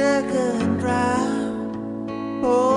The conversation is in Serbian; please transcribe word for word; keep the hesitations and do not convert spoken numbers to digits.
เธอเกินราวโอ้